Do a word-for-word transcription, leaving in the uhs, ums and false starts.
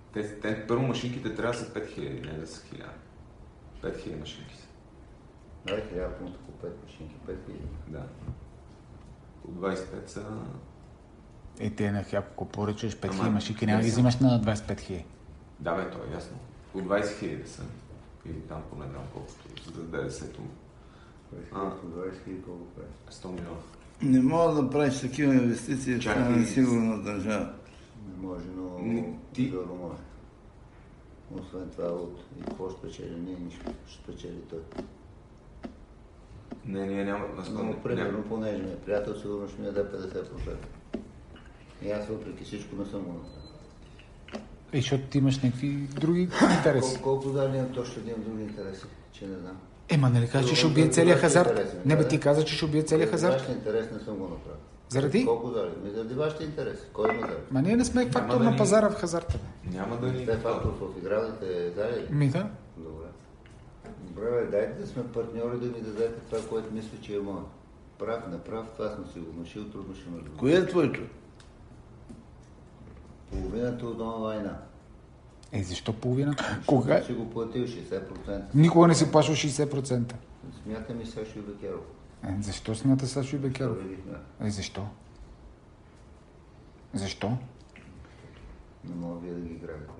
Те, те, първо машинките трябва да са пет хиляди, не да са хиляда. пет хиляди машинки са. Да, хиляда пункта по пет машинки, пет хиляди. Да. По двайсет и пет са... Е, те на хляб, ако поръчаш пет хиляди Ама, машинки, няма да ги не взимаш на двайсет и пет хиляди. Да, бе, то е ясно. По двайсет хиляди са. Или там поне знам колкото. За да ДДС-то. двайсет хиляди колко прави? сто милиона. Не мога да правиш такива инвестиции, в Чакай. една несигурна държава. Не може, но Не, ти- Жоро може. Освен това, от и какво ще спечели? Ние нищо ще спечели той. Не, ние няма... Но, примерно, понеже ми е приятел, сигурно ще ми даде петдесет процента. И аз въпреки всичко не съм го направил. Е, защото ти имаш някакви други интереси. Кол, колко дали имам точно да имам други интереси, че не знам. Ема, нали кажа, че ще убие целия хазарт? Не бе, ти каза, че ще убие целия хазарт. Вашите интерес не съм го направил. Заради? Колко дали? Ми заради вашите интереси. Кой има дали? Ма ние не сме фактор да на ни- пазара в хазарта. Няма да ни... Те фактор в игралите дали ли? Ми да. Добре. Добре, бе, дайте да сме партньори да ми дадете това, което мисля, че е мое. Прав, неправ, това съм си го нашил, трудно ще ме разбера. Кое е твоето? Половината от онлайна. Е, защо половина? Кога? Си го платил шейсет процента. Никога не си плащал шейсет процента. Смятай ми Сашо Бекеров. Е, защо смята Сашо и Бекеров? Това видихме. Е, защо? Защо? Не мога вие да ги играете.